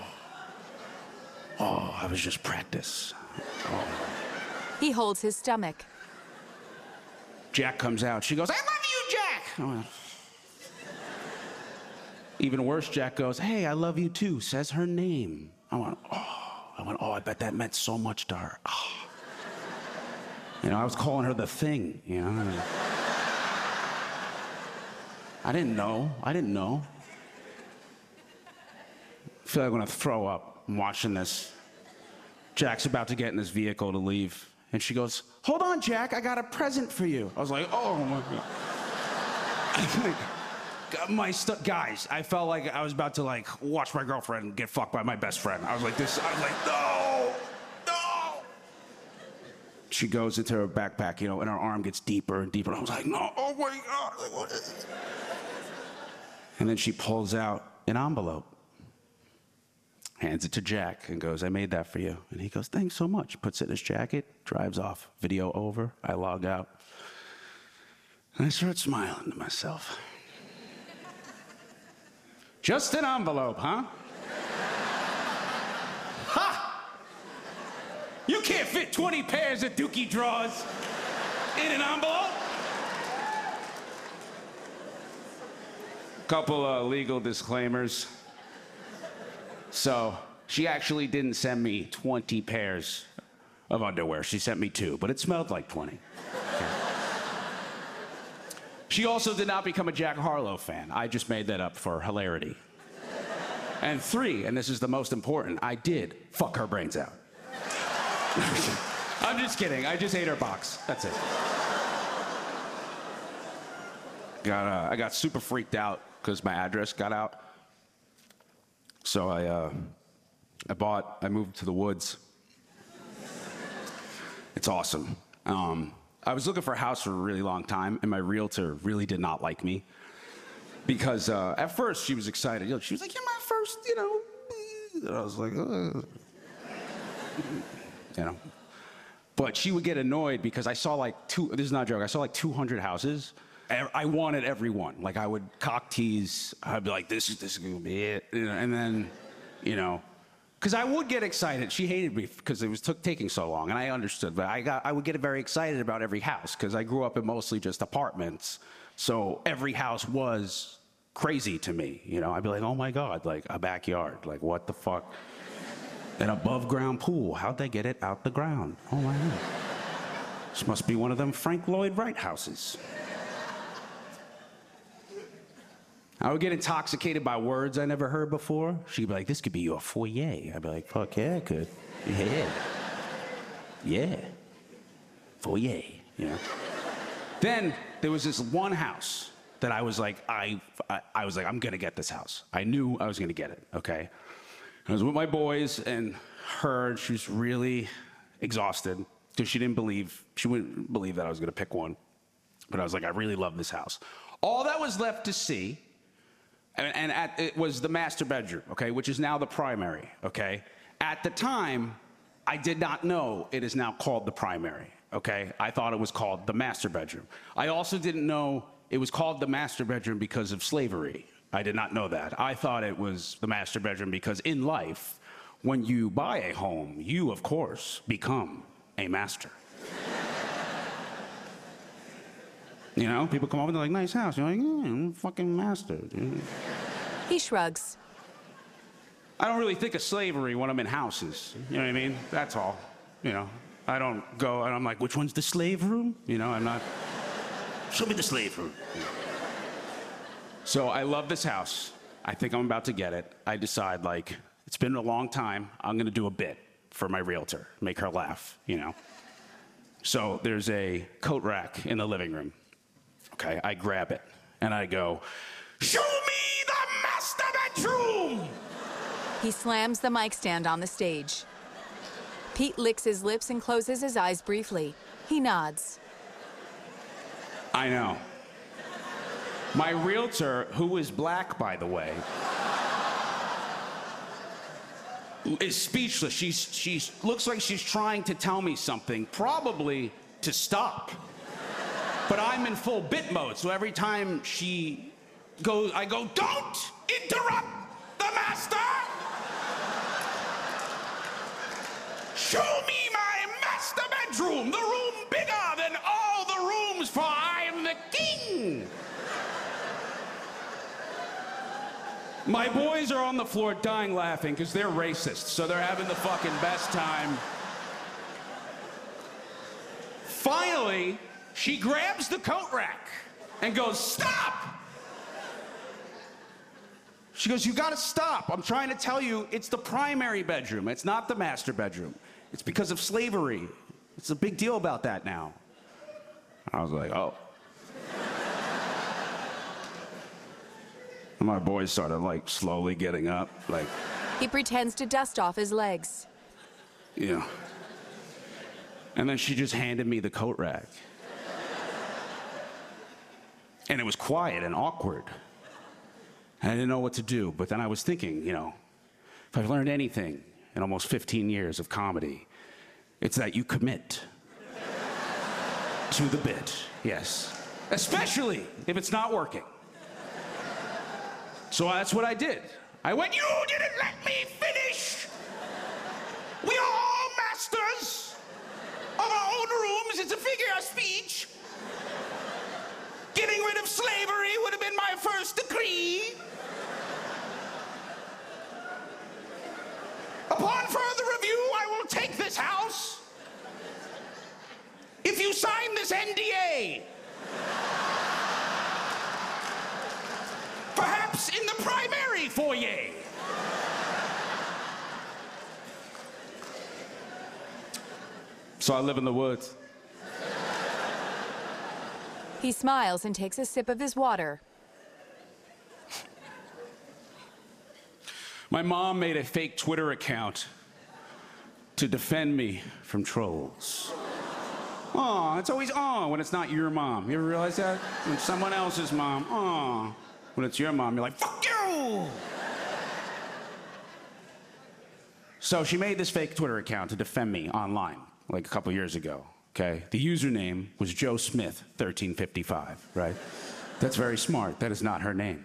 oh, I was just practice. Oh. He holds his stomach. Jack comes out. She goes, I love you, Jack. I went, even worse, Jack goes, hey, I love you too, says her name. I went, oh. I went, oh, I bet that meant so much to her. Oh. You know, I was calling her the thing, you know. I didn't know. I feel like I'm gonna throw up. I'm watching this. Jack's about to get in his vehicle to leave. And she goes, hold on, Jack, I got a present for you. I was like, oh my God. Guys, I felt like I was about to like watch my girlfriend get fucked by my best friend. I was like, no. She goes into her backpack, you know, and her arm gets deeper and deeper. And I was like, no, oh my God. Like, what is this? And then she pulls out an envelope, hands it to Jack, and goes, I made that for you. And he goes, thanks so much. Puts it in his jacket, drives off. Video over. I log out. And I start smiling to myself. Just an envelope, huh? Ha! You can't fit 20 pairs of Dookie drawers in an envelope. Couple legal disclaimers. So, she actually didn't send me 20 pairs of underwear. She sent me 2, but it smelled like 20. Okay. She also did not become a Jack Harlow fan. I just made that up for hilarity. And 3, and this is the most important, I did fuck her brains out. I'm just kidding. I just ate her box. That's it. I got super freaked out because my address got out. So I moved to the woods. It's awesome. I was looking for a house for a really long time, and my realtor really did not like me. Because at first she was excited. You know, she was like, you're my first, you know. And I was like, you know. But she would get annoyed because I saw like this is not a joke, I saw like 200 houses. I wanted every one. Like I would cock tease. I'd be like, this is gonna be it. You know, and then, you know, because I would get excited. She hated me because it was taking so long, and I understood. But I would get very excited about every house because I grew up in mostly just apartments. So every house was crazy to me. You know, I'd be like, oh my God, like a backyard. Like what the fuck? An above ground pool. How'd they get it out the ground? Oh my God. This must be one of them Frank Lloyd Wright houses. I would get intoxicated by words I never heard before. She'd be like, this could be your foyer. I'd be like, fuck yeah, it could. Yeah. Yeah. Foyer, you know. Then there was this one house that I was like, I was like, I'm gonna get this house. I knew I was gonna get it, okay? I was with my boys and her, she was really exhausted because she wouldn't believe that I was gonna pick one. But I was like, I really love this house. All that was left to see, it was the master bedroom, okay, which is now the primary, okay? At the time, I did not know it is now called the primary, okay? I thought it was called the master bedroom. I also didn't know it was called the master bedroom because of slavery. I did not know that. I thought it was the master bedroom because in life, when you buy a home, you, of course, become a master. You know, people come over and they're like, nice house. You're like, yeah, I'm a fucking master. He shrugs. I don't really think of slavery when I'm in houses. You know what I mean? That's all. You know, I don't go and I'm like, which one's the slave room? You know, I'm not, show me the slave room. So I love this house. I think I'm about to get it. I decide, like, it's been a long time. I'm gonna do a bit for my realtor, make her laugh, you know? So there's a coat rack in the living room. Okay, I grab it and I go, show me the master bedroom! He slams the mic stand on the stage. Pete licks his lips and closes his eyes briefly. He nods. I know. My realtor, who is black, by the way, is speechless. She looks like she's trying to tell me something, probably to stop. But I'm in full bit mode, so every time she goes, I go, don't interrupt the master! Show me my master bedroom, the room bigger than all the rooms, for I am the king! My boys are on the floor dying laughing because they're racist, so they're having the fucking best time. Finally, she grabs the coat rack and goes, "Stop!" She goes, "You gotta stop. I'm trying to tell you, it's the primary bedroom. It's not the master bedroom. It's because of slavery. It's a big deal about that now." I was like, "Oh." And my boys started, like, slowly getting up, like... He pretends to dust off his legs. Yeah. And then she just handed me the coat rack. And it was quiet and awkward. And I didn't know what to do, but then I was thinking, you know, if I've learned anything in almost 15 years of comedy, it's that you commit to the bit, yes. Especially if it's not working. So that's what I did. I went, "You didn't let me finish! We are all masters of our own rooms. It's a figure of speech. Getting rid of slavery would have been my first decree. Upon further review, I will take this house if you sign this NDA. Perhaps in the primary foyer." So I live in the woods. He smiles and takes a sip of his water. My mom made a fake Twitter account to defend me from trolls. Aw, it's always aw when it's not your mom. You ever realize that? When it's someone else's mom, aw. When it's your mom, you're like, "Fuck you!" So she made this fake Twitter account to defend me online, like a couple years ago, okay? The username was Joe Smith 1355, right? That's very smart. That is not her name.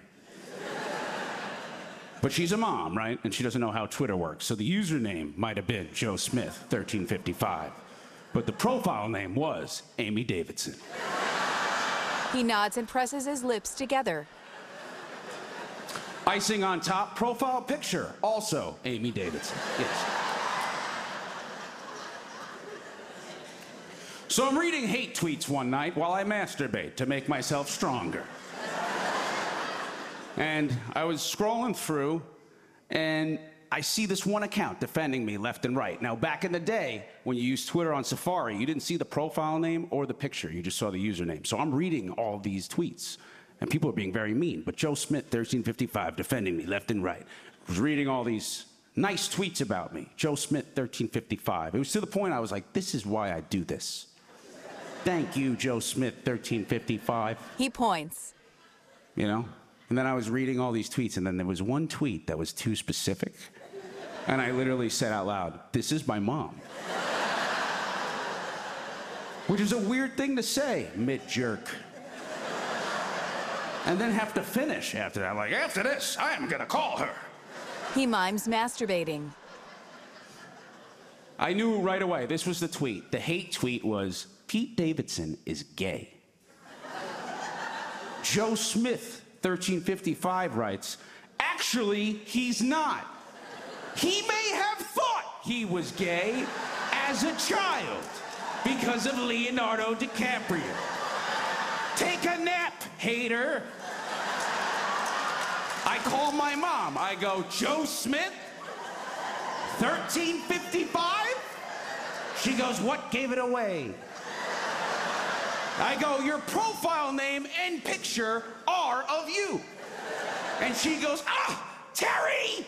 But she's a mom, right? And she doesn't know how Twitter works. So the username might have been Joe Smith 1355. But the profile name was Amy Davidson. He nods and presses his lips together. Icing on top, profile picture, also Amy Davidson. Yes. So I'm reading hate tweets one night while I masturbate to make myself stronger. And I was scrolling through, and I see this one account defending me left and right. Now, back in the day, when you used Twitter on Safari, you didn't see the profile name or the picture. You just saw the username. So I'm reading all these tweets. And people are being very mean. But Joe Smith, 1355, defending me left and right. I was reading all these nice tweets about me. Joe Smith, 1355. It was to the point I was like, this is why I do this. Thank you, Joe Smith, 1355. He points. You know? And then I was reading all these tweets, and then there was one tweet that was too specific. And I literally said out loud, "This is my mom." Which is a weird thing to say, mid-jerk. And then have to finish after that. Like, after this, I am gonna call her. He mimes masturbating. I knew right away, this was the tweet. The hate tweet was, "Pete Davidson is gay." Joe Smith, 1355, writes, "Actually, he's not. He may have thought he was gay as a child because of Leonardo DiCaprio. Take a nap, hater." I call my mom. I go, "Joe Smith, 1355? She goes, "What gave it away?" I go, "Your profile name and picture are of you." And she goes, "Ah, Terry!"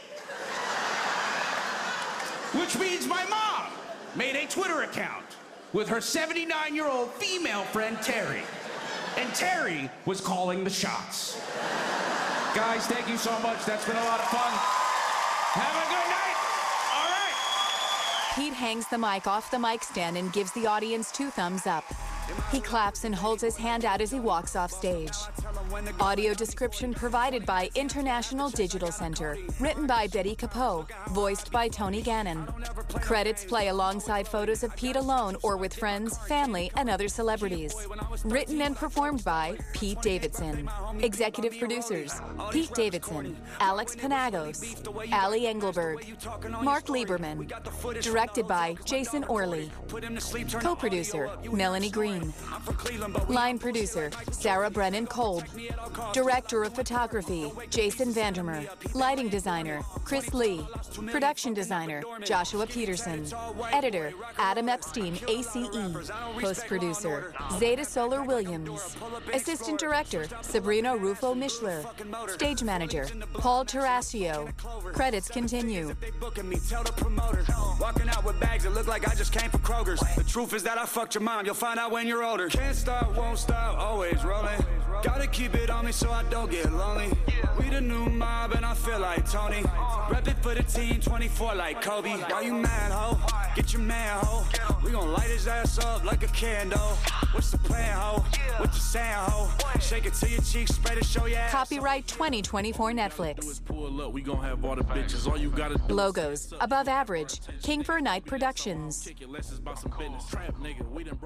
Which means my mom made a Twitter account with her 79-year-old female friend, Terry. And Terry was calling the shots. Guys, thank you so much. That's been a lot of fun. Have a good night. All right. Pete hangs the mic off the mic stand and gives the audience 2 thumbs up. He claps and holds his hand out as he walks off stage. Audio description provided by International Digital Center. Written by Betty Capot. Voiced by Tony Gannon. Credits play alongside photos of Pete alone or with friends, family, and other celebrities. Written and performed by Pete Davidson. Executive producers: Pete Davidson, Alex Panagos, Ali Engelberg, Mark Lieberman. Directed by Jason Orley. Co-producer, Melanie Green. Line producer, Sarah Brennan Kolb. Director of photography, Jason Vandermeer. Lighting designer, Chris Lee. Production designer, Joshua Peterson. Editor, Adam Epstein, ACE. Post-producer, Zeta Solar Williams. Assistant director, Sabrina Rufo Mishler. Stage manager, Paul Tarascio. Credits continue. Walking out with bags that look like I just came from Kroger's. The truth is that I fucked your mom. You'll find out when you're older. Can't stop, won't stop, always rolling. Gotta keep it on me so I don't get lonely. We the new mob and I feel like Tony. Reppin' for the team 24 like Kobe. Why you mad, ho? Get your man, ho. We gon' light his ass up like a candle. What's the plan, ho? What you saying, ho? Shake it to your cheeks, spread it, show your ass. Copyright 2024 Netflix. Pull up, we gon' have all the bitches. All you gotta do. Logos, Above Average, King for Night Productions.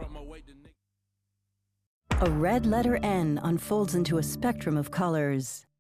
A red letter N unfolds into a spectrum of colors.